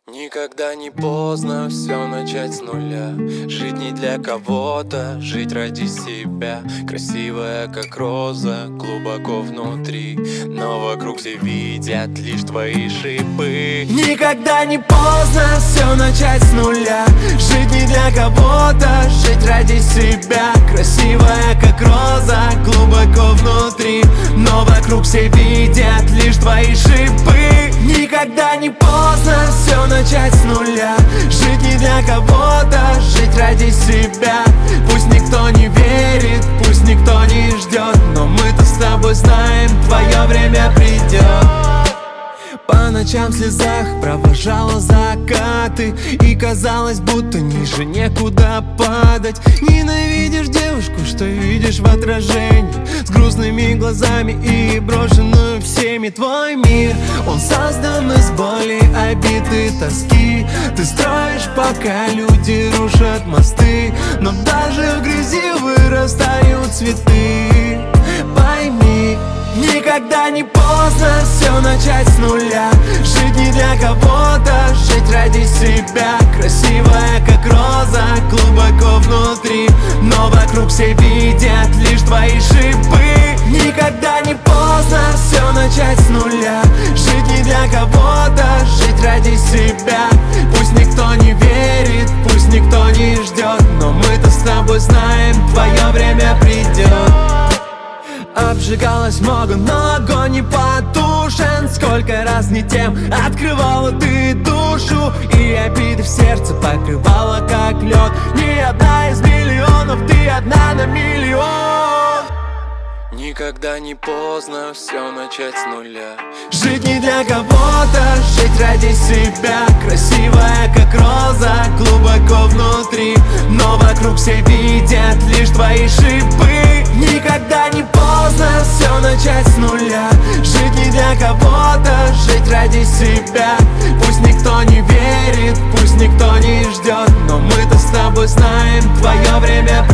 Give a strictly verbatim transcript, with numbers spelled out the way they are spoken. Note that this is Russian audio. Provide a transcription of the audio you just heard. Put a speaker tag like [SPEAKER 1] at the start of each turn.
[SPEAKER 1] Никогда не поздно все начать с нуля. Жить не для кого-то, жить ради себя. Красивая, как роза, глубоко внутри, но вокруг все видят лишь твои шипы.
[SPEAKER 2] Никогда не поздно все начать с нуля. Жить не для кого-то, жить ради себя. Красивая, как роза, глубоко внутри, но вокруг все видят лишь твои шипы. Никогда не поздно все начать с нуля. Жить не для кого-то, жить ради себя. Пусть никто не верит, пусть никто не ждет, но мы-то с тобой знаем, твое время придет. По ночам в слезах провожала закаты, и казалось, будто ниже некуда падать. Ненавидишь девушку, что видишь в отражении, с грустными глазами и брошенную всеми. Твой мир, он создан из боли, обид и тоски. Ты строишь, пока люди рушат мосты, но даже в грязи вырастают цветы. Пойми, никогда не поздно все начать с нуля. Жить не для кого-то, жить ради себя. Красивая, как роза, глубоко внутри, но вокруг все видят лишь твои шипы. Никогда не поздно все начать с нуля. Жить не для кого-то, жить ради себя. Пусть никто не верит, пусть никто не ждет, но мы-то с тобой знаем, твое время придет. Обжигалось много, но огонь не потушен. Сколько раз не тем открывала ты душу, и обиды в сердце покрывала как лед. Не одна из миллионов, ты одна на миллион.
[SPEAKER 1] Никогда не поздно все начать с нуля.
[SPEAKER 2] Жить не для кого-то, жить ради себя. Красивая, как роза, глубоко внутри, но вокруг все видят лишь твои шипы. Никогда не поздно все начать с нуля. Жить не для кого-то, жить ради себя. Пусть никто не верит, пусть никто не ждет, но мы-то с тобой знаем, твое время